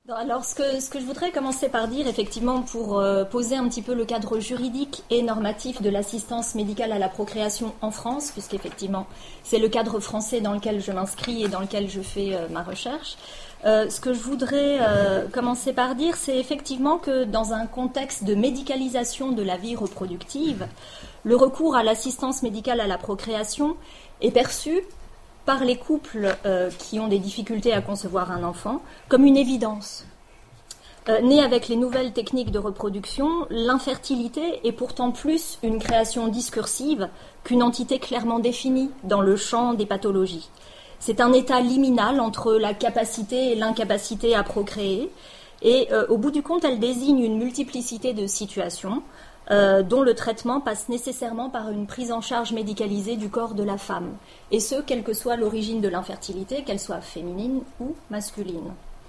Alors, ce que je voudrais commencer par dire, effectivement, pour poser un petit peu le cadre juridique et normatif de l'assistance médicale à la procréation en France, puisqu'effectivement, c'est le cadre français dans lequel je m'inscris et dans lequel je fais ma recherche. Ce que je voudrais commencer par dire, c'est effectivement que dans un contexte de médicalisation de la vie reproductive, le recours à l'assistance médicale à la procréation est perçu par les couples qui ont des difficultés à concevoir un enfant comme une évidence. Née avec les nouvelles techniques de reproduction, l'infertilité est pourtant plus une création discursive qu'une entité clairement définie dans le champ des pathologies. C'est un état liminal entre la capacité et l'incapacité à procréer, et au bout du compte, elle désigne une multiplicité de situations dont le traitement passe nécessairement par une prise en charge médicalisée du corps de la femme, et ce, quelle que soit l'origine de l'infertilité, qu'elle soit féminine ou masculine.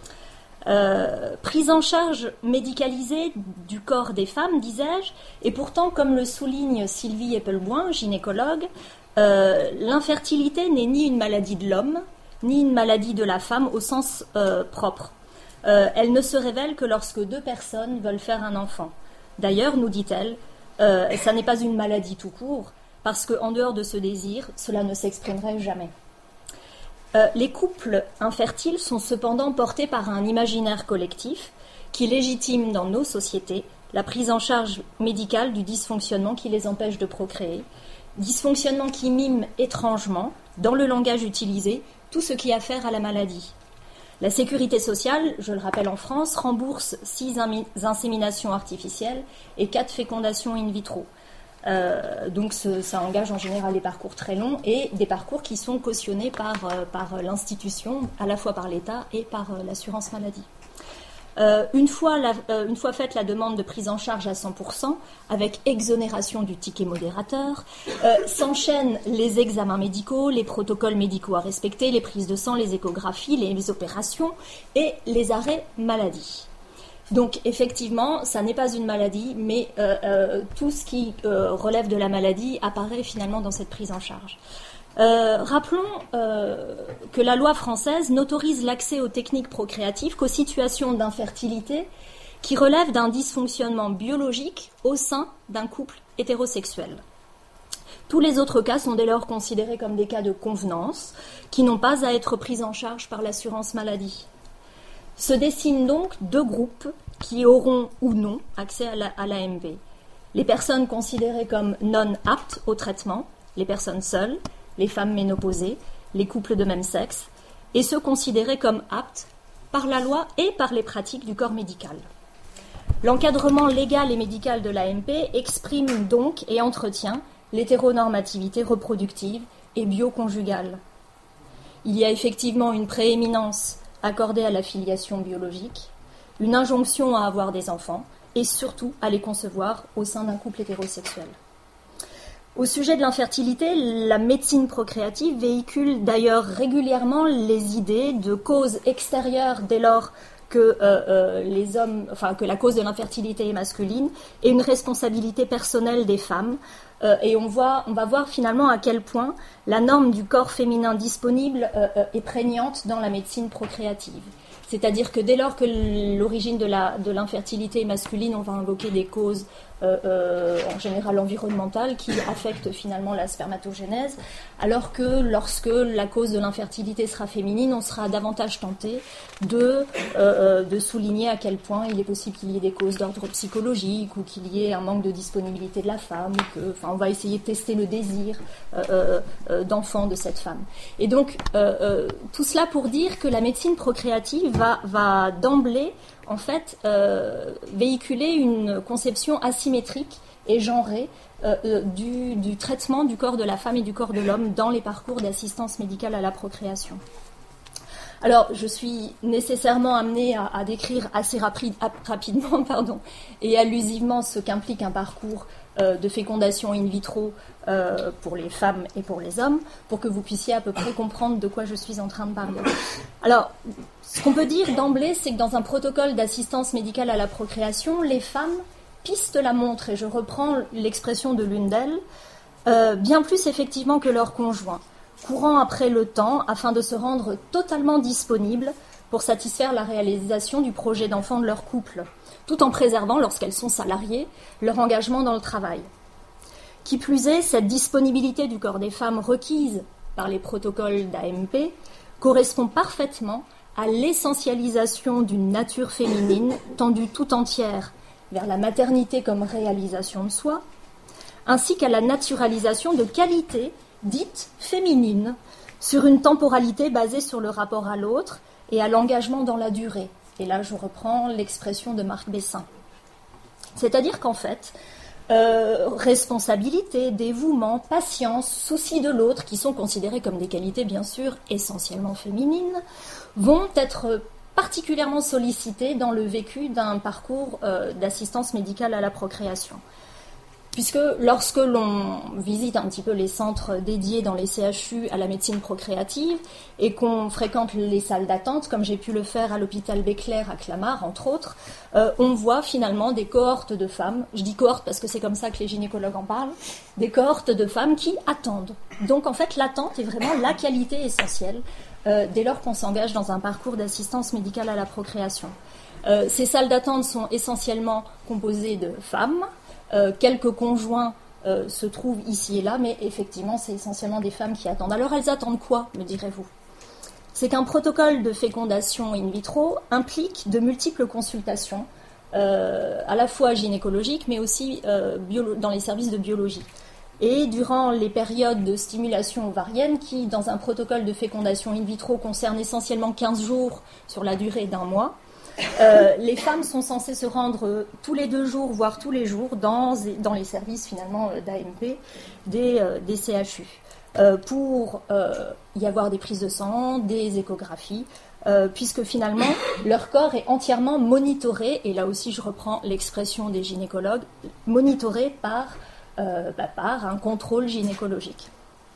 Prise en charge médicalisée du corps des femmes, disais-je, et pourtant, comme le souligne Sylvie Eppelboin, gynécologue, l'infertilité n'est ni une maladie de l'homme, ni une maladie de la femme au sens propre. Elle ne se révèle que lorsque deux personnes veulent faire un enfant. D'ailleurs, nous dit-elle, ça n'est pas une maladie tout court, parce qu'en dehors de ce désir, cela ne s'exprimerait jamais. Les couples infertiles sont cependant portés par un imaginaire collectif qui légitime dans nos sociétés la prise en charge médicale du dysfonctionnement qui les empêche de procréer, dysfonctionnement qui mime étrangement, dans le langage utilisé, tout ce qui a affaire à la maladie. La sécurité sociale, je le rappelle en France, rembourse 6 inséminations artificielles et 4 fécondations in vitro. Donc ça engage en général des parcours très longs et des parcours qui sont cautionnés par l'institution, à la fois par l'État et par l'assurance maladie. Une fois faite la demande de prise en charge à 100%, avec exonération du ticket modérateur, s'enchaînent les examens médicaux, les protocoles médicaux à respecter, les prises de sang, les échographies, les opérations et les arrêts maladie. Donc effectivement, ça n'est pas une maladie, mais tout ce qui relève de la maladie apparaît finalement dans cette prise en charge. Rappelons que la loi française n'autorise l'accès aux techniques procréatives qu'aux situations d'infertilité qui relèvent d'un dysfonctionnement biologique au sein d'un couple hétérosexuel. Tous les autres cas sont dès lors considérés comme des cas de convenance qui n'ont pas à être pris en charge par l'assurance maladie. Se dessinent donc deux groupes qui auront ou non accès à l'AMP. Les personnes considérées comme non aptes au traitement, les personnes seules, les femmes ménopausées, les couples de même sexe, et ceux considérés comme aptes par la loi et par les pratiques du corps médical. L'encadrement légal et médical de l'AMP exprime donc et entretient l'hétéronormativité reproductive et bioconjugale. Il y a effectivement une prééminence accordée à la filiation biologique, une injonction à avoir des enfants et surtout à les concevoir au sein d'un couple hétérosexuel. Au sujet de l'infertilité, la médecine procréative véhicule d'ailleurs régulièrement les idées de causes extérieures dès lors que que la cause de l'infertilité est masculine et une responsabilité personnelle des femmes. Et on va voir finalement à quel point la norme du corps féminin disponible est prégnante dans la médecine procréative. C'est-à-dire que dès lors que l'origine de l'infertilité est masculine, on va invoquer des causes en général environnementales qui affectent finalement la spermatogénèse, alors que lorsque la cause de l'infertilité sera féminine, on sera davantage tenté de souligner à quel point il est possible qu'il y ait des causes d'ordre psychologique ou qu'il y ait un manque de disponibilité de la femme, on va essayer de tester le désir d'enfant de cette femme. Et donc, tout cela pour dire que la médecine procréative va d'emblée en fait véhiculer une conception asymétrique et genrée du traitement du corps de la femme et du corps de l'homme dans les parcours d'assistance médicale à la procréation. Alors, je suis nécessairement amenée à décrire assez rapidement et allusivement ce qu'implique un parcours de fécondation in vitro pour les femmes et pour les hommes, pour que vous puissiez à peu près comprendre de quoi je suis en train de parler. Alors, ce qu'on peut dire d'emblée, c'est que dans un protocole d'assistance médicale à la procréation, les femmes pistent la montre, et je reprends l'expression de l'une d'elles, bien plus effectivement que leurs conjoints, courant après le temps afin de se rendre totalement disponibles pour satisfaire la réalisation du projet d'enfant de leur couple, tout en préservant, lorsqu'elles sont salariées, leur engagement dans le travail. Qui plus est, cette disponibilité du corps des femmes requise par les protocoles d'AMP correspond parfaitement à l'essentialisation d'une nature féminine tendue tout entière vers la maternité comme réalisation de soi, ainsi qu'à la naturalisation de qualités dites féminines sur une temporalité basée sur le rapport à l'autre et à l'engagement dans la durée. Et là, je reprends l'expression de Marc Bessin. C'est-à-dire qu'en fait, responsabilité, dévouement, patience, souci de l'autre, qui sont considérées comme des qualités bien sûr essentiellement féminines, vont être particulièrement sollicitées dans le vécu d'un parcours d'assistance médicale à la procréation. Puisque lorsque l'on visite un petit peu les centres dédiés dans les CHU à la médecine procréative et qu'on fréquente les salles d'attente, comme j'ai pu le faire à l'hôpital Béclair à Clamart, entre autres, on voit finalement des cohortes de femmes, je dis cohortes parce que c'est comme ça que les gynécologues en parlent, des cohortes de femmes qui attendent. Donc en fait, l'attente est vraiment la qualité essentielle dès lors qu'on s'engage dans un parcours d'assistance médicale à la procréation. Ces salles d'attente sont essentiellement composées de femmes. Quelques conjoints se trouvent ici et là, mais effectivement, c'est essentiellement des femmes qui attendent. Alors, elles attendent quoi, me direz-vous ? C'est qu'un protocole de fécondation in vitro implique de multiples consultations, à la fois gynécologiques, mais aussi dans les services de biologie. Et durant les périodes de stimulation ovarienne, qui, dans un protocole de fécondation in vitro, concerne essentiellement 15 jours sur la durée d'un mois, les femmes sont censées se rendre tous les 2 jours, voire tous les jours, dans les services finalement d'AMP des CHU, pour y avoir des prises de sang, des échographies, puisque finalement leur corps est entièrement monitoré, et là aussi je reprends l'expression des gynécologues, monitoré par un contrôle gynécologique.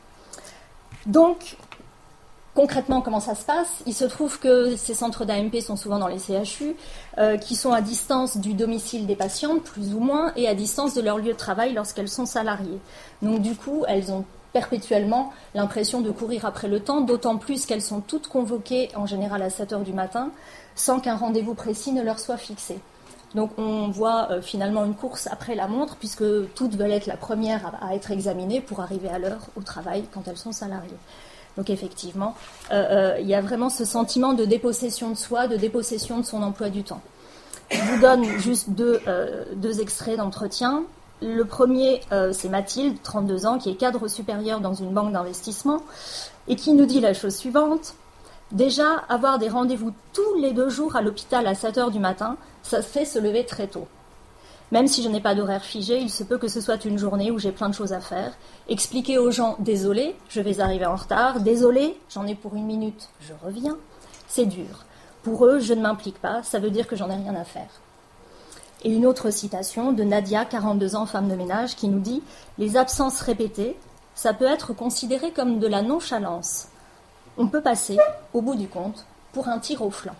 Donc, concrètement, comment ça se passe ? Il se trouve que ces centres d'AMP sont souvent dans les CHU, qui sont à distance du domicile des patientes, plus ou moins, et à distance de leur lieu de travail lorsqu'elles sont salariées. Donc du coup, elles ont perpétuellement l'impression de courir après le temps, d'autant plus qu'elles sont toutes convoquées, en général à 7 heures du matin, sans qu'un rendez-vous précis ne leur soit fixé. Donc on voit finalement une course après la montre, puisque toutes veulent être la première à être examinées pour arriver à l'heure au travail quand elles sont salariées. Donc effectivement, il y a vraiment ce sentiment de dépossession de soi, de dépossession de son emploi du temps. Je vous donne juste deux extraits d'entretien. Le premier, c'est Mathilde, 32 ans, qui est cadre supérieur dans une banque d'investissement et qui nous dit la chose suivante. Déjà, avoir des rendez-vous tous les 2 jours à l'hôpital à 7 heures du matin, ça fait se lever très tôt. Même si je n'ai pas d'horaire figé, il se peut que ce soit une journée où j'ai plein de choses à faire. Expliquer aux gens, désolé, je vais arriver en retard, désolé, j'en ai pour 1 minute, je reviens, c'est dur. Pour eux, je ne m'implique pas, ça veut dire que j'en ai rien à faire. Et une autre citation de Nadia, 42 ans, femme de ménage, qui nous dit « Les absences répétées, ça peut être considéré comme de la nonchalance. On peut passer, au bout du compte, pour un tir au flanc. »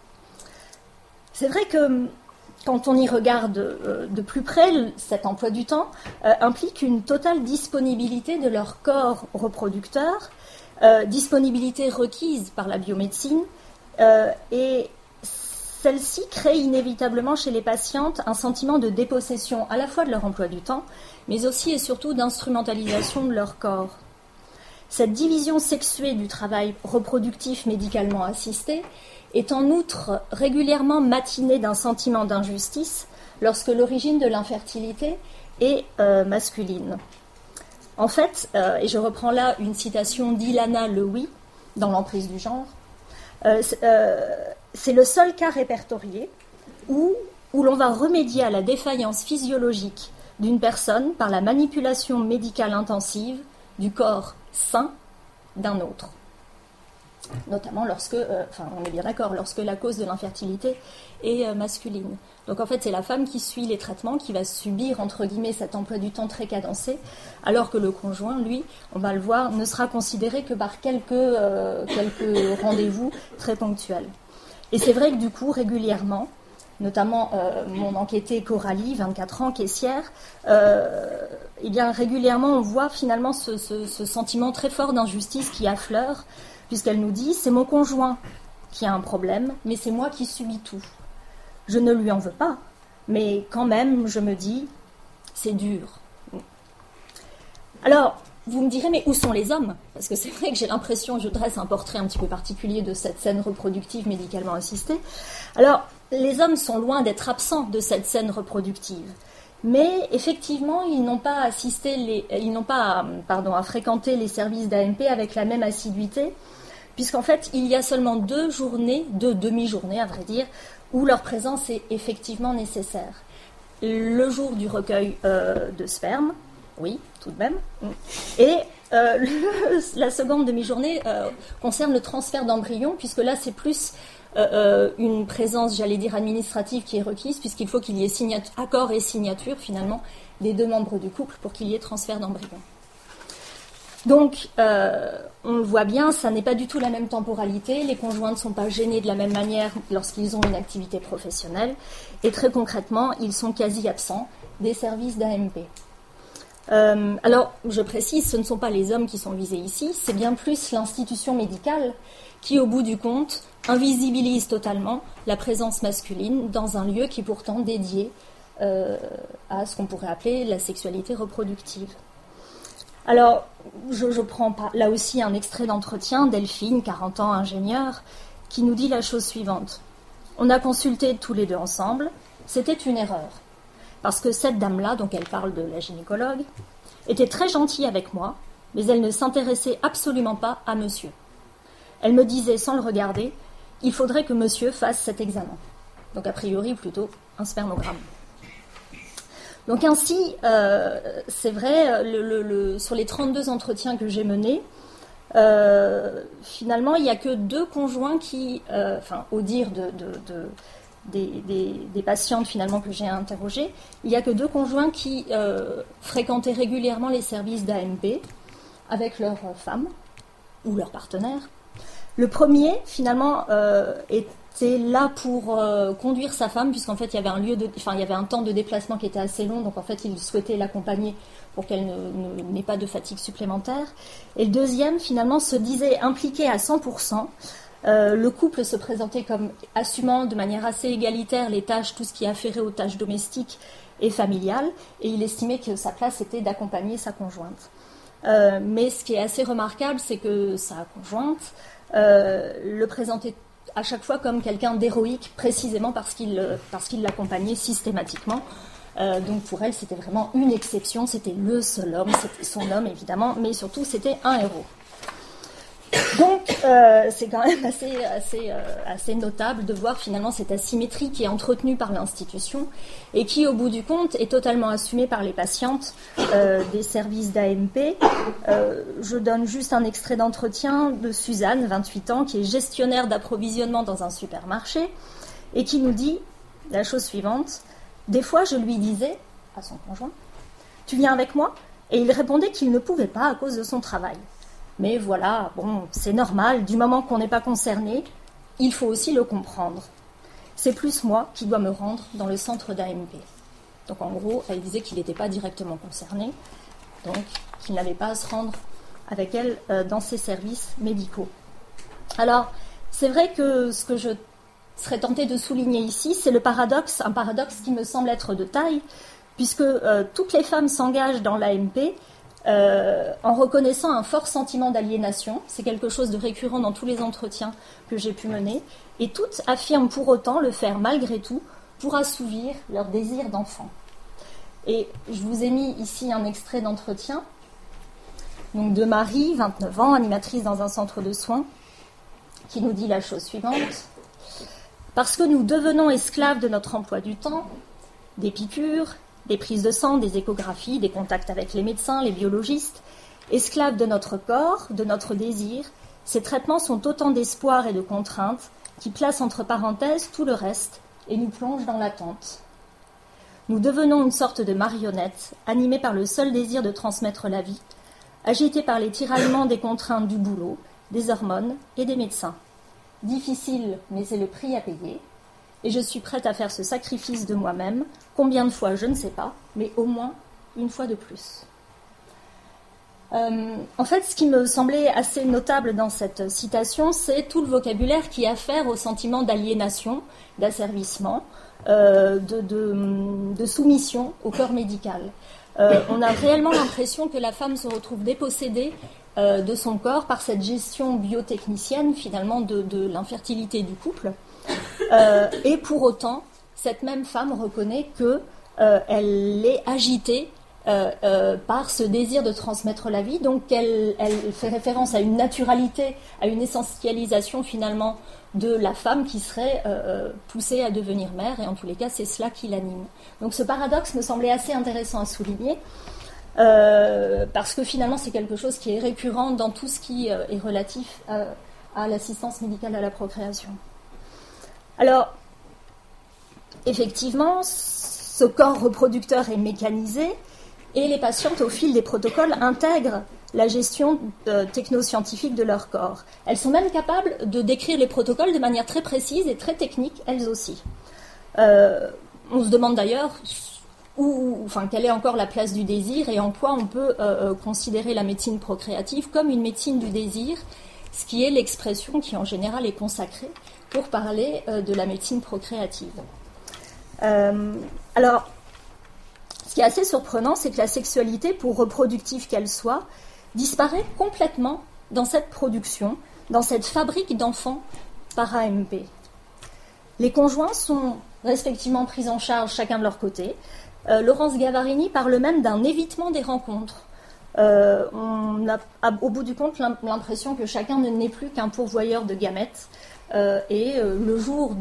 C'est vrai que quand on y regarde de plus près, cet emploi du temps implique une totale disponibilité de leur corps reproducteur, disponibilité requise par la biomédecine, et celle-ci crée inévitablement chez les patientes un sentiment de dépossession à la fois de leur emploi du temps, mais aussi et surtout d'instrumentalisation de leur corps. Cette division sexuée du travail reproductif médicalement assisté est en outre régulièrement matinée d'un sentiment d'injustice lorsque l'origine de l'infertilité est masculine. En fait, et je reprends là une citation d'Ilana Lewy dans l'emprise du genre, c'est le seul cas répertorié où l'on va remédier à la défaillance physiologique d'une personne par la manipulation médicale intensive du corps sain d'un autre. Notamment lorsque, on est bien d'accord, lorsque la cause de l'infertilité est masculine. Donc en fait, c'est la femme qui suit les traitements, qui va subir, entre guillemets, cet emploi du temps très cadencé, alors que le conjoint, lui, on va le voir, ne sera considéré que par quelques rendez-vous très ponctuels. Et c'est vrai que du coup, régulièrement, notamment mon enquêtée Coralie, 24 ans, caissière, régulièrement on voit finalement ce sentiment très fort d'injustice qui affleure, puisqu'elle nous dit « c'est mon conjoint qui a un problème, mais c'est moi qui subis tout. Je ne lui en veux pas, mais quand même, je me dis, c'est dur. Alors, vous me direz, mais où sont les hommes? Parce que c'est vrai que j'ai l'impression, je dresse un portrait un petit peu particulier de cette scène reproductive médicalement assistée. Alors, les hommes sont loin d'être absents de cette scène reproductive. Mais effectivement, ils n'ont pas à fréquenter les services d'AMP avec la même assiduité, puisqu'en fait, il y a seulement 2 demi-journées à vrai dire, où leur présence est effectivement nécessaire. Le jour du recueil de sperme, oui, tout de même, et la seconde demi-journée concerne le transfert d'embryon, puisque là, c'est plus une présence, j'allais dire, administrative qui est requise, puisqu'il faut qu'il y ait accord et signature, finalement, des 2 membres du couple pour qu'il y ait transfert d'embryon. Donc, on le voit bien, ça n'est pas du tout la même temporalité, les conjoints ne sont pas gênés de la même manière lorsqu'ils ont une activité professionnelle, et très concrètement, ils sont quasi absents des services d'AMP. Alors, je précise, ce ne sont pas les hommes qui sont visés ici, c'est bien plus l'institution médicale qui, au bout du compte, invisibilise totalement la présence masculine dans un lieu qui est pourtant dédié à ce qu'on pourrait appeler la sexualité reproductive. Alors, je prends là aussi un extrait d'entretien, Delphine, 40 ans, ingénieure, qui nous dit la chose suivante. On a consulté tous les 2 ensemble, c'était une erreur. Parce que cette dame-là, donc elle parle de la gynécologue, était très gentille avec moi, mais elle ne s'intéressait absolument pas à monsieur. Elle me disait sans le regarder, il faudrait que monsieur fasse cet examen. Donc a priori plutôt un spermogramme. Donc ainsi, c'est vrai, sur les 32 entretiens que j'ai menés, finalement il n'y a que 2 conjoints qui, au dire des patientes finalement que j'ai interrogées, il n'y a que 2 conjoints qui fréquentaient régulièrement les services d'AMP avec leurs femmes ou leurs partenaires. Le premier finalement était là pour conduire sa femme, puisqu'en fait il y avait un temps de déplacement qui était assez long, donc en fait il souhaitait l'accompagner pour qu'elle n'ait pas de fatigue supplémentaire. Et le deuxième finalement se disait impliqué à 100%. Le couple se présentait comme assumant de manière assez égalitaire les tâches, tout ce qui est afféré aux tâches domestiques et familiales, et il estimait que sa place était d'accompagner sa conjointe. Mais ce qui est assez remarquable, c'est que sa conjointe le présentait à chaque fois comme quelqu'un d'héroïque, précisément parce qu'il l'accompagnait systématiquement. Donc pour elle, c'était vraiment une exception, c'était le seul homme, c'était son homme évidemment, mais surtout c'était un héros. Donc, c'est quand même assez notable de voir finalement cette asymétrie qui est entretenue par l'institution et qui, au bout du compte, est totalement assumée par les patientes des services d'AMP. Je donne juste un extrait d'entretien de Suzanne, 28 ans, qui est gestionnaire d'approvisionnement dans un supermarché et qui nous dit la chose suivante. Des fois, je lui disais, à son conjoint, « Tu viens avec moi ?» Et il répondait qu'il ne pouvait pas à cause de son travail. Mais voilà, bon, c'est normal, du moment qu'on n'est pas concerné, il faut aussi le comprendre. C'est plus moi qui dois me rendre dans le centre d'AMP. Donc en gros, elle disait qu'il n'était pas directement concerné, donc qu'il n'avait pas à se rendre avec elle dans ses services médicaux. Alors, c'est vrai que ce que je serais tentée de souligner ici, c'est un paradoxe qui me semble être de taille, puisque toutes les femmes s'engagent dans l'AMP, en reconnaissant un fort sentiment d'aliénation. C'est quelque chose de récurrent dans tous les entretiens que j'ai pu mener, et toutes affirment pour autant le faire malgré tout pour assouvir leur désir d'enfant. Et je vous ai mis ici un extrait d'entretien donc de Marie, 29 ans, animatrice dans un centre de soins, qui nous dit la chose suivante. Parce que nous devenons esclaves de notre emploi du temps, des piqûres, des prises de sang, des échographies, des contacts avec les médecins, les biologistes, esclaves de notre corps, de notre désir, ces traitements sont autant d'espoirs et de contraintes qui placent entre parenthèses tout le reste et nous plongent dans l'attente. Nous devenons une sorte de marionnette, animée par le seul désir de transmettre la vie, agitée par les tiraillements des contraintes du boulot, des hormones et des médecins. Difficile, mais c'est le prix à payer. Et je suis prête à faire ce sacrifice de moi-même, combien de fois je ne sais pas, mais au moins une fois de plus. En fait, ce qui me semblait assez notable dans cette citation, c'est tout le vocabulaire qui a affaire au sentiment d'aliénation, d'asservissement, de soumission au corps médical. On a réellement l'impression que la femme se retrouve dépossédée de son corps par cette gestion biotechnicienne, finalement, de l'infertilité du couple. Et pour autant, cette même femme reconnaît qu'elle est agitée par ce désir de transmettre la vie, donc elle fait référence à une naturalité, à une essentialisation finalement de la femme qui serait poussée à devenir mère, et en tous les cas c'est cela qui l'anime. Donc ce paradoxe me semblait assez intéressant à souligner, parce que finalement c'est quelque chose qui est récurrent dans tout ce qui est relatif à l'assistance médicale à la procréation. Alors, effectivement, ce corps reproducteur est mécanisé, et les patientes, au fil des protocoles, intègrent la gestion technoscientifique de leur corps. Elles sont même capables de décrire les protocoles de manière très précise et très technique, elles aussi. On se demande d'ailleurs quelle est encore la place du désir et en quoi on peut considérer la médecine procréative comme une médecine du désir, ce qui est l'expression qui en général est consacrée pour parler de la médecine procréative. Alors, ce qui est assez surprenant, c'est que la sexualité, pour reproductive qu'elle soit, disparaît complètement dans cette production, dans cette fabrique d'enfants par AMP. Les conjoints sont respectivement pris en charge chacun de leur côté. Laurence Gavarini parle même d'un évitement des rencontres. On a au bout du compte l'impression que chacun n'est plus qu'un pourvoyeur de gamètes. Et le jour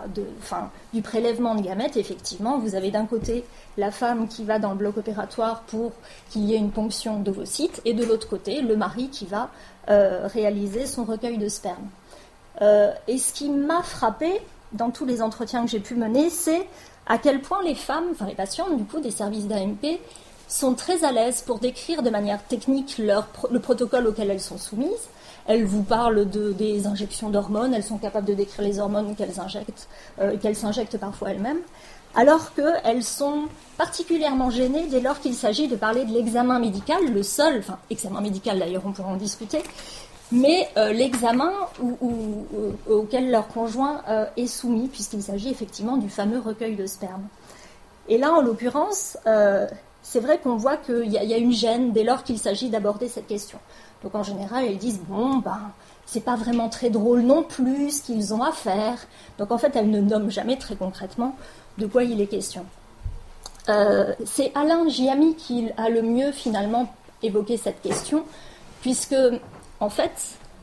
du prélèvement de gamètes, effectivement, vous avez d'un côté la femme qui va dans le bloc opératoire pour qu'il y ait une ponction d'ovocytes, et de l'autre côté, le mari qui va réaliser son recueil de sperme. Et ce qui m'a frappée dans tous les entretiens que j'ai pu mener, c'est à quel point les femmes, les patientes du coup des services d'AMP, sont très à l'aise pour décrire de manière technique le protocole auquel elles sont soumises. Elles vous parlent des injections d'hormones, elles sont capables de décrire les hormones qu'elles s'injectent parfois elles-mêmes, alors qu'elles sont particulièrement gênées dès lors qu'il s'agit de parler de l'examen médical, le seul, examen médical d'ailleurs on pourra en discuter, mais l'examen auquel leur conjoint est soumis, puisqu'il s'agit effectivement du fameux recueil de sperme. Et là, en l'occurrence, c'est vrai qu'on voit qu'il y a une gêne dès lors qu'il s'agit d'aborder cette question. Donc en général, elles disent c'est pas vraiment très drôle non plus ce qu'ils ont à faire. Donc en fait, elles ne nomment jamais très concrètement de quoi il est question. C'est Alain Giamy qui a le mieux finalement évoqué cette question, puisque en fait,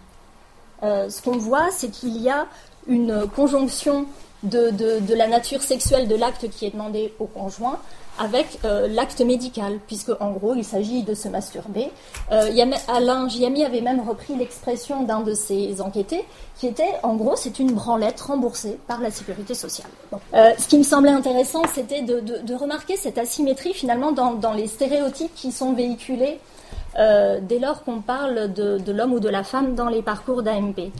ce qu'on voit, c'est qu'il y a une conjonction de la nature sexuelle de l'acte qui est demandé au conjoint avec l'acte médical, puisque en gros il s'agit de se masturber. Alain Giamy avait même repris l'expression d'un de ses enquêtés, qui était en gros c'est une branlette remboursée par la sécurité sociale. Bon. Ce qui me semblait intéressant, c'était de remarquer cette asymétrie finalement dans les stéréotypes qui sont véhiculés dès lors qu'on parle de l'homme ou de la femme dans les parcours d'AMP.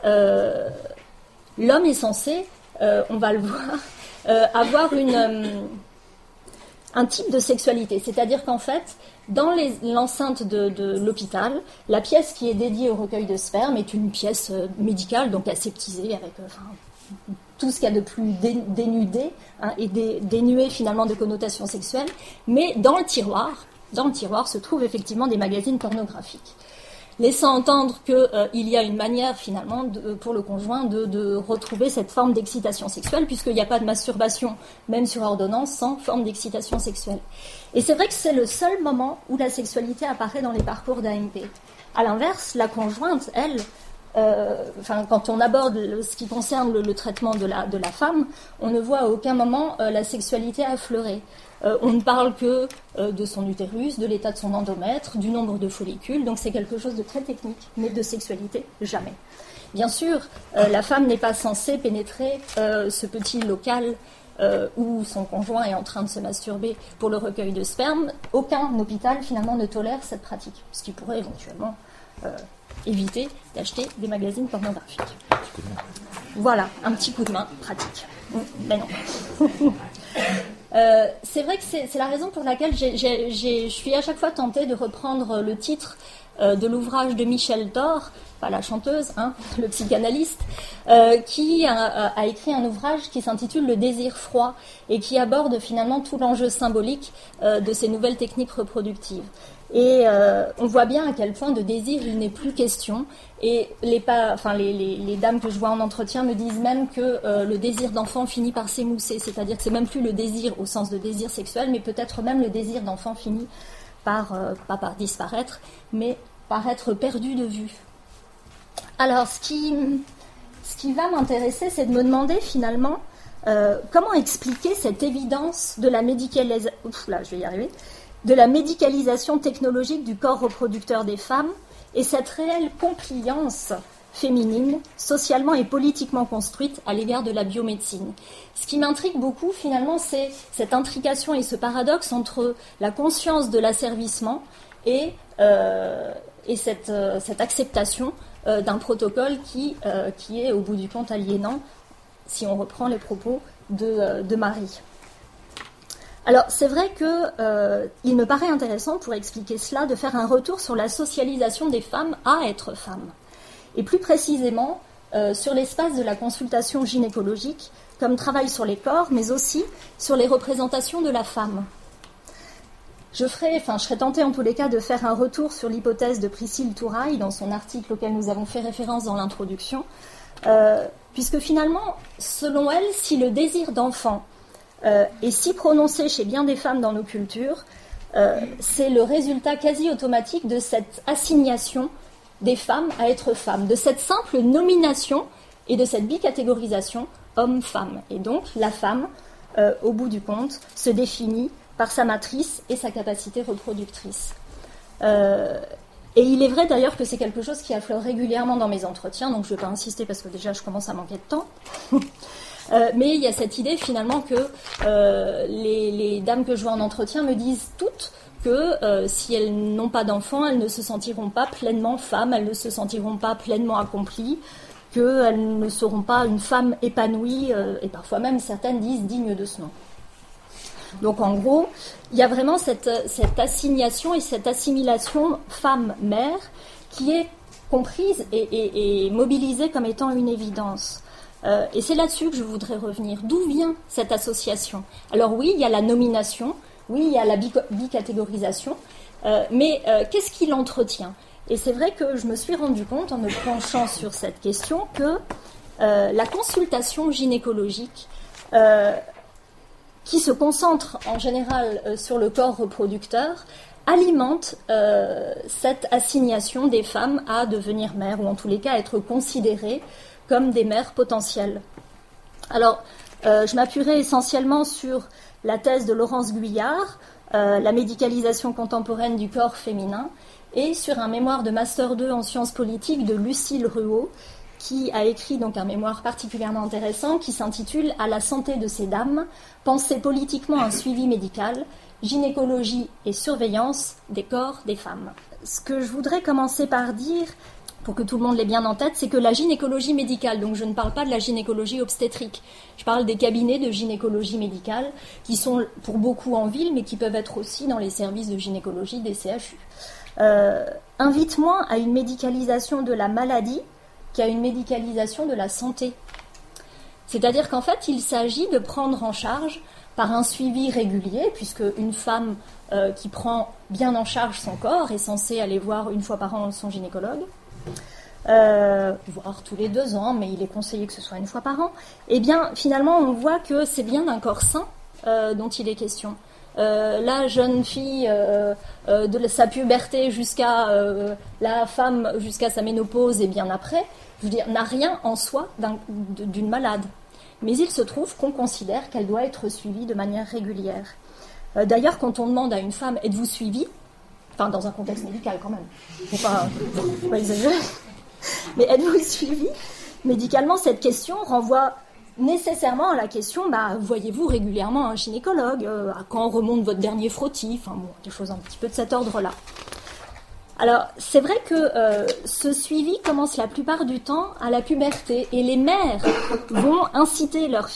L'homme est censé, on va le voir, avoir un type de sexualité, c'est-à-dire qu'en fait, dans l'enceinte de l'hôpital, la pièce qui est dédiée au recueil de sperme est une pièce médicale, donc aseptisée, avec tout ce qu'il y a de plus dénudé et dénué finalement de connotations sexuelles, mais dans le tiroir se trouvent effectivement des magazines pornographiques, laissant entendre qu'il y a une manière finalement pour le conjoint de retrouver cette forme d'excitation sexuelle, puisqu'il n'y a pas de masturbation, même sur ordonnance, sans forme d'excitation sexuelle. Et c'est vrai que c'est le seul moment où la sexualité apparaît dans les parcours d'AMP. À l'inverse, la conjointe, elle, quand on aborde ce qui concerne le traitement de la femme, on ne voit à aucun moment la sexualité affleurer. On ne parle que de son utérus, de l'état de son endomètre, du nombre de follicules, donc c'est quelque chose de très technique, mais de sexualité, jamais. Bien sûr, la femme n'est pas censée pénétrer ce petit local où son conjoint est en train de se masturber pour le recueil de sperme. Aucun hôpital, finalement, ne tolère cette pratique, ce qui pourrait éventuellement éviter d'acheter des magazines pornographiques. Voilà, un petit coup de main pratique. Mais non. C'est vrai que c'est la raison pour laquelle je suis à chaque fois tentée de reprendre le titre de l'ouvrage de Michel Thor, pas la chanteuse, hein, le psychanalyste, qui a écrit un ouvrage qui s'intitule Le désir froid et qui aborde finalement tout l'enjeu symbolique de ces nouvelles techniques reproductives. Et on voit bien à quel point de désir il n'est plus question. Et les dames que je vois en entretien me disent même que le désir d'enfant finit par s'émousser, c'est-à-dire que c'est même plus le désir au sens de désir sexuel, mais peut-être même le désir d'enfant finit par, pas par disparaître, mais par être perdu de vue. Alors, ce qui va m'intéresser, c'est de me demander finalement comment expliquer cette évidence de la médicalisation technologique du corps reproducteur des femmes et cette réelle compliance féminine, socialement et politiquement construite à l'égard de la biomédecine. Ce qui m'intrigue beaucoup, finalement, c'est cette intrication et ce paradoxe entre la conscience de l'asservissement et cette acceptation d'un protocole qui est, au bout du compte, aliénant, si on reprend les propos de Marie. Alors, c'est vrai qu'il me paraît intéressant, pour expliquer cela, de faire un retour sur la socialisation des femmes à être femmes. Et plus précisément, sur l'espace de la consultation gynécologique, comme travail sur les corps, mais aussi sur les représentations de la femme. Je serais tentée en tous les cas de faire un retour sur l'hypothèse de Priscille Touraille dans son article auquel nous avons fait référence dans l'introduction, puisque finalement, selon elle, si le désir d'enfant est si prononcé chez bien des femmes dans nos cultures, c'est le résultat quasi automatique de cette assignation des femmes à être femmes, de cette simple nomination et de cette bicatégorisation homme-femme. Et donc, la femme, au bout du compte, se définit par sa matrice et sa capacité reproductrice. Et il est vrai d'ailleurs que c'est quelque chose qui affleure régulièrement dans mes entretiens, donc je ne vais pas insister parce que déjà je commence à manquer de temps. Mais il y a cette idée finalement que les dames que je vois en entretien me disent toutes que si elles n'ont pas d'enfants, elles ne se sentiront pas pleinement femmes, elles ne se sentiront pas pleinement accomplies, qu'elles ne seront pas une femme épanouie, et parfois même certaines disent digne de ce nom. Donc en gros, il y a vraiment cette assignation et cette assimilation femme-mère qui est comprise et mobilisée comme étant une évidence. Et c'est là-dessus que je voudrais revenir. D'où vient cette association ? Alors oui, il y a la nomination, oui, il y a la bicatégorisation, mais qu'est-ce qui l'entretient ? Et c'est vrai que je me suis rendu compte, en me penchant sur cette question, que la consultation gynécologique, qui se concentre en général sur le corps reproducteur, alimente cette assignation des femmes à devenir mères, ou en tous les cas à être considérées comme des mères potentielles. Alors, je m'appuierai essentiellement sur la thèse de Laurence Guyard, la médicalisation contemporaine du corps féminin, et sur un mémoire de Master 2 en sciences politiques de Lucille Ruot, qui a écrit donc un mémoire particulièrement intéressant qui s'intitule « À la santé de ces dames, penser politiquement un suivi médical, gynécologie et surveillance des corps des femmes ». Ce que je voudrais commencer par dire, pour que tout le monde l'ait bien en tête, c'est que la gynécologie médicale, donc je ne parle pas de la gynécologie obstétrique, je parle des cabinets de gynécologie médicale qui sont pour beaucoup en ville, mais qui peuvent être aussi dans les services de gynécologie des CHU. Invite moins à une médicalisation de la maladie qu'à une médicalisation de la santé. C'est-à-dire qu'en fait, il s'agit de prendre en charge par un suivi régulier, puisque une femme qui prend bien en charge son corps est censée aller voir une fois par an son gynécologue, voire tous les 2 ans, mais il est conseillé que ce soit une fois par an. Eh bien, finalement, on voit que c'est bien d'un corps sain dont il est question. La jeune fille de sa puberté jusqu'à la femme, jusqu'à sa ménopause et bien après, je veux dire, n'a rien en soi d'une malade. Mais il se trouve qu'on considère qu'elle doit être suivie de manière régulière. D'ailleurs, quand on demande à une femme « Êtes-vous suivie ?», enfin dans un contexte médical quand même, faut pas exagérer, mais êtes-vous suivie ? Médicalement, cette question renvoie nécessairement à la question, voyez-vous régulièrement un gynécologue, à quand remonte votre dernier frottis, enfin bon, des choses un petit peu de cet ordre-là. Alors, c'est vrai que ce suivi commence la plupart du temps à la puberté, et les mères vont inciter leurs filles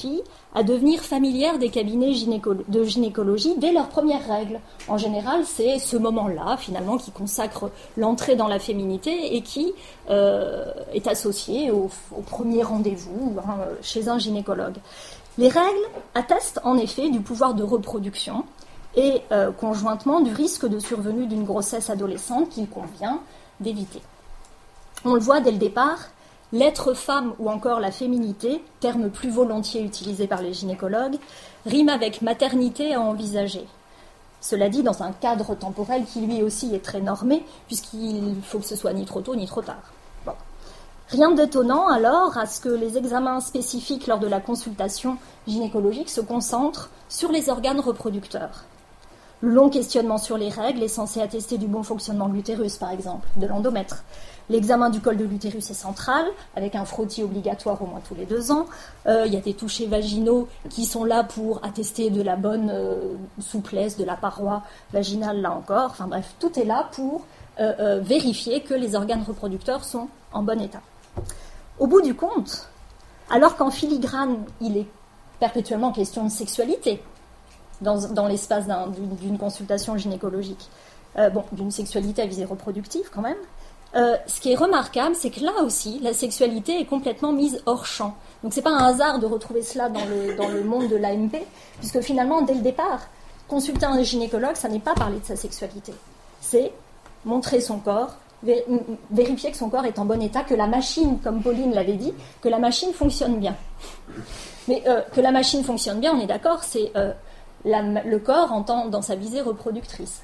à devenir familières des cabinets de gynécologie dès leurs premières règles. En général, c'est ce moment-là, finalement, qui consacre l'entrée dans la féminité et qui est associé au premier rendez-vous chez un gynécologue. Les règles attestent en effet du pouvoir de reproduction et conjointement du risque de survenue d'une grossesse adolescente qu'il convient d'éviter. On le voit dès le départ, l'être femme ou encore la féminité, terme plus volontiers utilisé par les gynécologues, rime avec maternité à envisager. Cela dit, dans un cadre temporel qui lui aussi est très normé, puisqu'il faut que ce soit ni trop tôt ni trop tard. Bon. Rien d'étonnant alors à ce que les examens spécifiques lors de la consultation gynécologique se concentrent sur les organes reproducteurs. Le long questionnement sur les règles est censé attester du bon fonctionnement de l'utérus, par exemple, de l'endomètre. L'examen du col de l'utérus est central, avec un frottis obligatoire au moins tous les 2 ans. Il y a des touchés vaginaux qui sont là pour attester de la bonne souplesse de la paroi vaginale, là encore. Enfin bref, tout est là pour vérifier que les organes reproducteurs sont en bon état. Au bout du compte, alors qu'en filigrane, il est perpétuellement question de sexualité dans l'espace d'une consultation gynécologique, d'une sexualité à visée reproductive quand même, ce qui est remarquable, c'est que là aussi, la sexualité est complètement mise hors champ. Donc c'est pas un hasard de retrouver cela dans le monde de l'AMP, puisque finalement, dès le départ, consulter un gynécologue, ça n'est pas parler de sa sexualité. C'est montrer son corps, vérifier que son corps est en bon état, que la machine, comme Pauline l'avait dit, que la machine fonctionne bien. Mais que la machine fonctionne bien, on est d'accord, c'est le corps dans sa visée reproductrice.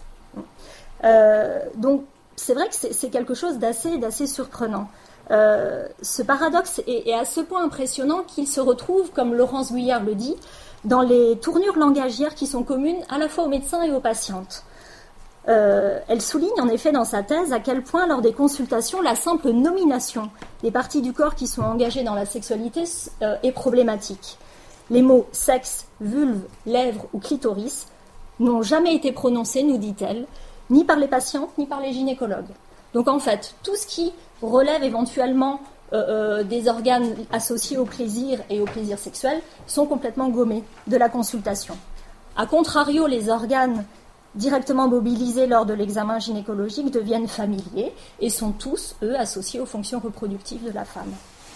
Donc, c'est vrai que c'est quelque chose d'assez surprenant. Ce paradoxe est à ce point impressionnant qu'il se retrouve, comme Laurence Guyard le dit, dans les tournures langagières qui sont communes à la fois aux médecins et aux patientes. Elle souligne en effet dans sa thèse à quel point, lors des consultations, la simple nomination des parties du corps qui sont engagées dans la sexualité est problématique. Les mots sexe, vulve, lèvres ou clitoris n'ont jamais été prononcés, nous dit-elle, ni par les patientes, ni par les gynécologues. Donc en fait, tout ce qui relève éventuellement des organes associés au plaisir et au plaisir sexuel sont complètement gommés de la consultation. A contrario, les organes directement mobilisés lors de l'examen gynécologique deviennent familiers et sont tous, eux, associés aux fonctions reproductives de la femme.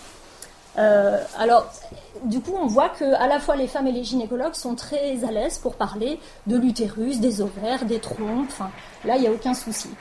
Alors, du coup, on voit que à la fois les femmes et les gynécologues sont très à l'aise pour parler de l'utérus, des ovaires, des trompes. Enfin, là, il n'y a aucun souci.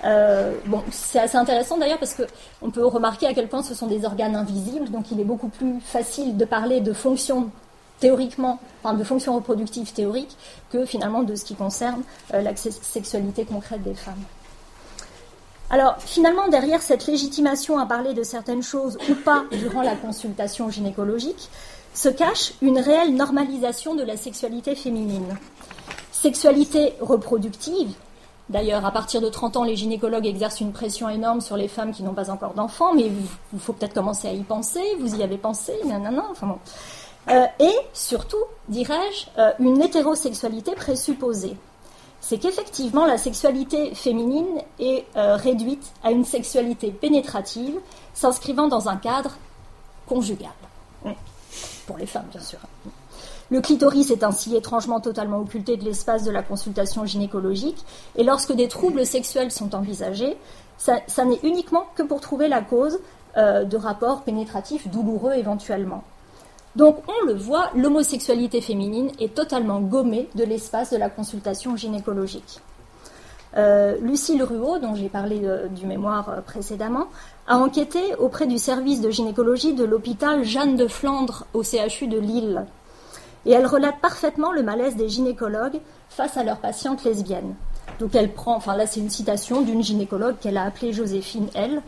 C'est assez intéressant d'ailleurs parce qu'on peut remarquer à quel point ce sont des organes invisibles, donc il est beaucoup plus facile de parler de fonctions théoriquement, de fonctions reproductives théoriques que finalement de ce qui concerne la sexualité concrète des femmes. Alors, finalement, derrière cette légitimation à parler de certaines choses ou pas durant la consultation gynécologique, se cache une réelle normalisation de la sexualité féminine. Sexualité reproductive, d'ailleurs, à partir de 30 ans, les gynécologues exercent une pression énorme sur les femmes qui n'ont pas encore d'enfants, mais il faut peut-être commencer à y penser, vous y avez pensé, enfin bon. Et surtout, dirais-je, une hétérosexualité présupposée. C'est qu'effectivement, la sexualité féminine est réduite à une sexualité pénétrative, s'inscrivant dans un cadre conjugal. Pour les femmes, bien sûr. Le clitoris est ainsi étrangement totalement occulté de l'espace de la consultation gynécologique, et lorsque des troubles sexuels sont envisagés, ça n'est uniquement que pour trouver la cause de rapports pénétratifs douloureux éventuellement. Donc, on le voit, l'homosexualité féminine est totalement gommée de l'espace de la consultation gynécologique. Lucille Ruot, dont j'ai parlé du mémoire précédemment, a enquêté auprès du service de gynécologie de l'hôpital Jeanne de Flandre au CHU de Lille. Et elle relate parfaitement le malaise des gynécologues face à leurs patientes lesbiennes. Donc elle prend, là c'est une citation d'une gynécologue qu'elle a appelée Joséphine L.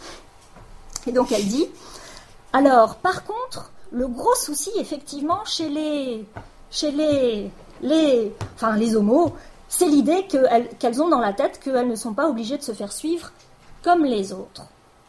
Et donc elle dit « Alors, par contre, le gros souci, effectivement, chez les homos, c'est l'idée qu'elles ont dans la tête qu'elles ne sont pas obligées de se faire suivre comme les autres. »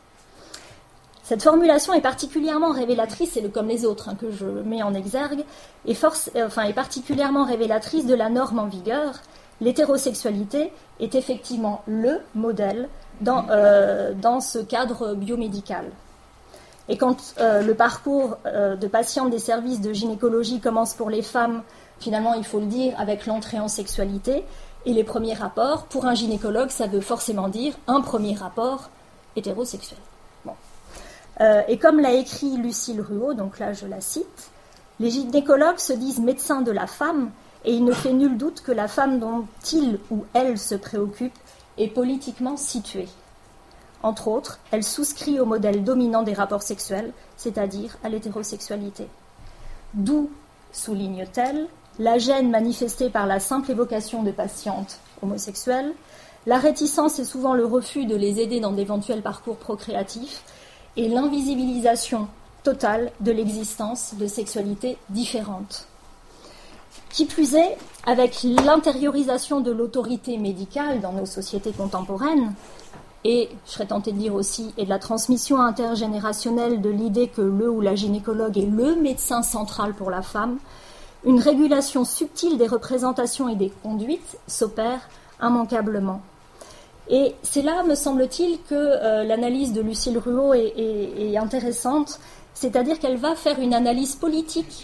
Cette formulation est particulièrement révélatrice, c'est le « comme les autres » que je mets en exergue, est particulièrement révélatrice de la norme en vigueur. L'hétérosexualité est effectivement le modèle dans ce cadre biomédical. Et quand le parcours de patiente des services de gynécologie commence pour les femmes, finalement, il faut le dire, avec l'entrée en sexualité, et les premiers rapports, pour un gynécologue, ça veut forcément dire un premier rapport hétérosexuel. Bon. Et comme l'a écrit Lucille Ruault, donc là je la cite, les gynécologues se disent médecins de la femme, et il ne fait nul doute que la femme dont il ou elle se préoccupe est politiquement située. Entre autres, elle souscrit au modèle dominant des rapports sexuels, c'est-à-dire à l'hétérosexualité. D'où, souligne-t-elle, la gêne manifestée par la simple évocation de patientes homosexuelles, la réticence et souvent le refus de les aider dans d'éventuels parcours procréatifs, et l'invisibilisation totale de l'existence de sexualités différentes. Qui plus est, avec l'intériorisation de l'autorité médicale dans nos sociétés contemporaines, et, je serais tentée de dire aussi, et de la transmission intergénérationnelle de l'idée que le ou la gynécologue est le médecin central pour la femme, une régulation subtile des représentations et des conduites s'opère immanquablement. Et c'est là, me semble-t-il, que l'analyse de Lucille Ruault est intéressante, c'est-à-dire qu'elle va faire une analyse politique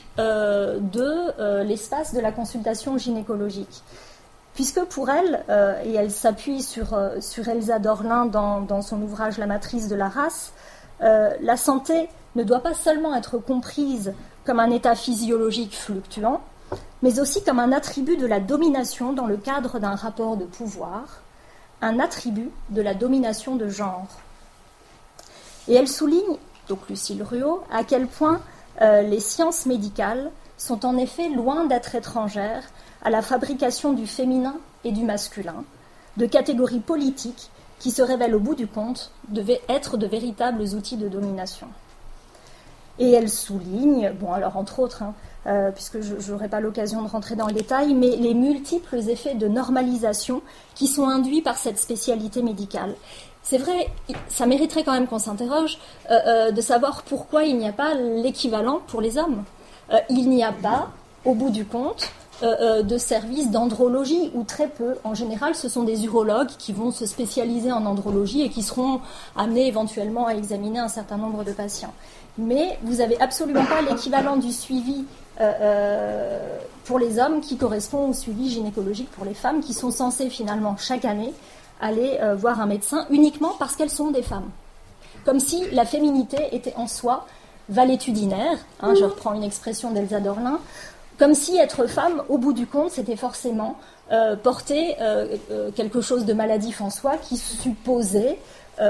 de l'espace de la consultation gynécologique. Puisque pour elle, et elle s'appuie sur Elsa Dorlin dans son ouvrage La matrice de la race, la santé ne doit pas seulement être comprise comme un état physiologique fluctuant, mais aussi comme un attribut de la domination dans le cadre d'un rapport de pouvoir, un attribut de la domination de genre. Et elle souligne, donc Lucille Ruault, à quel point les sciences médicales sont en effet loin d'être étrangères à la fabrication du féminin et du masculin, de catégories politiques qui se révèlent au bout du compte devaient être de véritables outils de domination. Et elle souligne, bon alors entre autres, puisque je n'aurai pas l'occasion de rentrer dans le détail, mais les multiples effets de normalisation qui sont induits par cette spécialité médicale. C'est vrai, ça mériterait quand même qu'on s'interroge de savoir pourquoi il n'y a pas l'équivalent pour les hommes. Il n'y a pas, au bout du compte, de services d'andrologie, ou très peu. En général, ce sont des urologues qui vont se spécialiser en andrologie et qui seront amenés éventuellement à examiner un certain nombre de patients. Mais vous n'avez absolument pas l'équivalent du suivi pour les hommes qui correspond au suivi gynécologique pour les femmes, qui sont censées finalement chaque année aller voir un médecin uniquement parce qu'elles sont des femmes. Comme si la féminité était en soi valétudinaire, je reprends une expression d'Elsa Dorlin, comme si être femme, au bout du compte, c'était forcément porter quelque chose de maladif en soi qui supposait,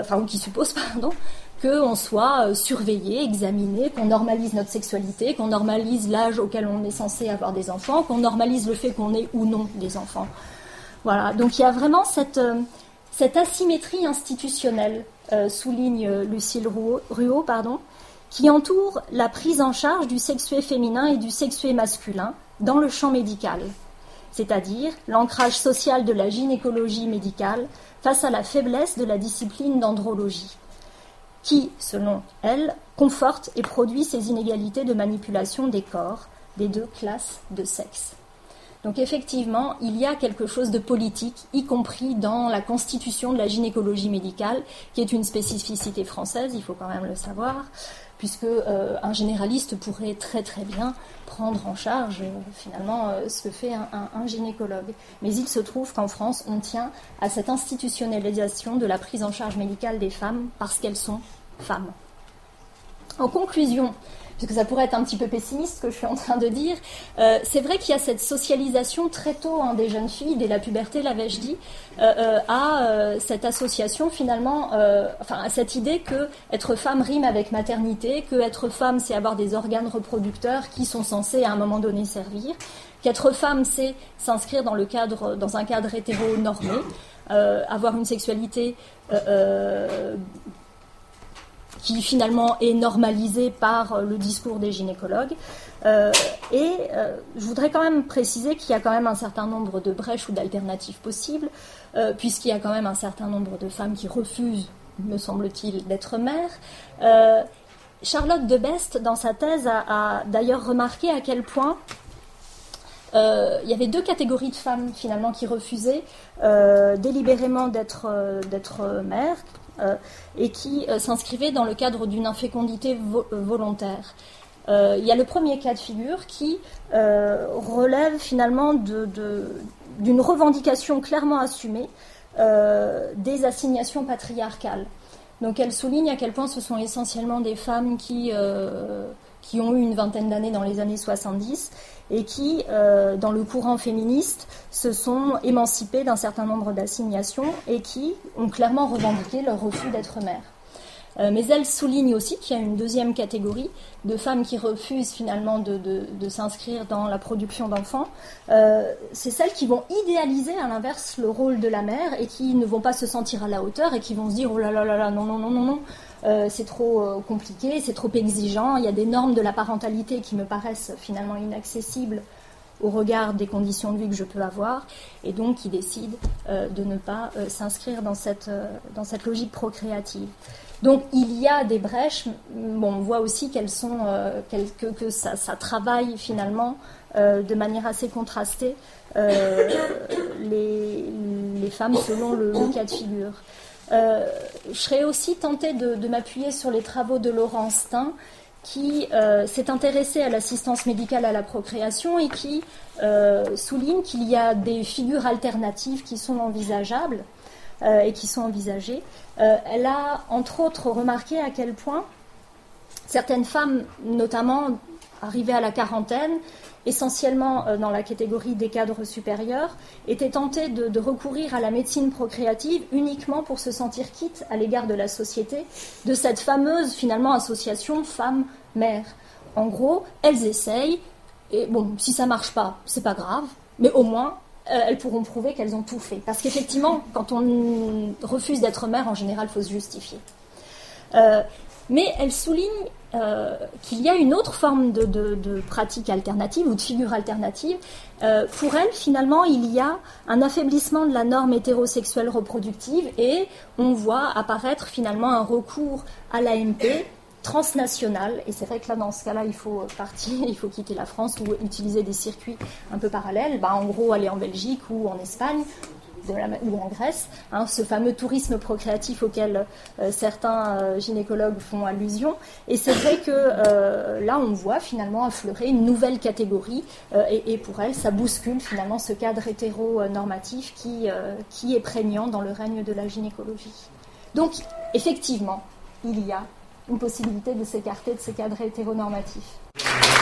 qu'on soit surveillé, examiné, qu'on normalise notre sexualité, qu'on normalise l'âge auquel on est censé avoir des enfants, qu'on normalise le fait qu'on ait ou non des enfants. Voilà, donc il y a vraiment cette asymétrie institutionnelle, souligne Lucille Ruault, qui entoure la prise en charge du sexué féminin et du sexué masculin dans le champ médical, c'est-à-dire l'ancrage social de la gynécologie médicale face à la faiblesse de la discipline d'andrologie, qui, selon elle, conforte et produit ces inégalités de manipulation des corps des deux classes de sexe. Donc effectivement, il y a quelque chose de politique, y compris dans la constitution de la gynécologie médicale, qui est une spécificité française, il faut quand même le savoir, puisque un généraliste pourrait très très bien prendre en charge finalement ce que fait un gynécologue. Mais il se trouve qu'en France, on tient à cette institutionnalisation de la prise en charge médicale des femmes parce qu'elles sont femmes. En conclusion, puisque ça pourrait être un petit peu pessimiste ce que je suis en train de dire, c'est vrai qu'il y a cette socialisation très tôt des jeunes filles, dès la puberté, l'avais-je dit, à cette association finalement, à cette idée que être femme rime avec maternité, que être femme c'est avoir des organes reproducteurs qui sont censés à un moment donné servir, qu'être femme c'est s'inscrire dans un cadre hétéro-normé, avoir une sexualité qui finalement est normalisée par le discours des gynécologues. Je voudrais quand même préciser qu'il y a quand même un certain nombre de brèches ou d'alternatives possibles, puisqu'il y a quand même un certain nombre de femmes qui refusent, me semble-t-il, d'être mères. Charlotte de Best, dans sa thèse, a d'ailleurs remarqué à quel point il y avait deux catégories de femmes finalement qui refusaient délibérément d'être mères, et qui s'inscrivaient dans le cadre d'une infécondité volontaire. Il y a le premier cas de figure qui relève finalement d'une revendication clairement assumée des assignations patriarcales. Donc elle souligne à quel point ce sont essentiellement des femmes qui ont eu une vingtaine d'années dans les années 70 et qui, dans le courant féministe, se sont émancipées d'un certain nombre d'assignations et qui ont clairement revendiqué leur refus d'être mères. Mais elle souligne aussi qu'il y a une deuxième catégorie de femmes qui refusent finalement de s'inscrire dans la production d'enfants. C'est celles qui vont idéaliser à l'inverse le rôle de la mère et qui ne vont pas se sentir à la hauteur et qui vont se dire « oh là là là là, non, non, non, non, non ». C'est trop compliqué, c'est trop exigeant, il y a des normes de la parentalité qui me paraissent finalement inaccessibles au regard des conditions de vie que je peux avoir, et donc qui décident de ne pas s'inscrire dans cette logique procréative. Donc il y a des brèches, bon, on voit aussi qu'elles sont, que ça travaille finalement de manière assez contrastée les femmes selon le cas de figure. Je serais aussi tentée de m'appuyer sur les travaux de Laurence Stein, qui s'est intéressée à l'assistance médicale à la procréation et qui souligne qu'il y a des figures alternatives qui sont envisageables et qui sont envisagées. Elle a entre autres remarqué à quel point certaines femmes, notamment arrivées à la quarantaine, essentiellement dans la catégorie des cadres supérieurs, étaient tentées de recourir à la médecine procréative uniquement pour se sentir quitte à l'égard de la société, de cette fameuse, finalement, association femmes-mères. En gros, elles essayent, et bon, si ça ne marche pas, c'est pas grave, mais au moins, elles pourront prouver qu'elles ont tout fait. Parce qu'effectivement, quand on refuse d'être mère, en général, il faut se justifier. Mais elle souligne qu'il y a une autre forme de pratique alternative ou de figure alternative. Pour elle, finalement, il y a un affaiblissement de la norme hétérosexuelle reproductive et on voit apparaître finalement un recours à l'AMP transnational. Et c'est vrai que là, dans ce cas-là, il faut partir, il faut quitter la France ou utiliser des circuits un peu parallèles. En gros, aller en Belgique ou en Espagne, ou en Grèce, ce fameux tourisme procréatif auquel certains gynécologues font allusion. Et c'est vrai que là, on voit finalement affleurer une nouvelle catégorie et pour elle, ça bouscule finalement ce cadre hétéronormatif qui est prégnant dans le règne de la gynécologie. Donc, effectivement, il y a une possibilité de s'écarter de ces cadres hétéronormatifs.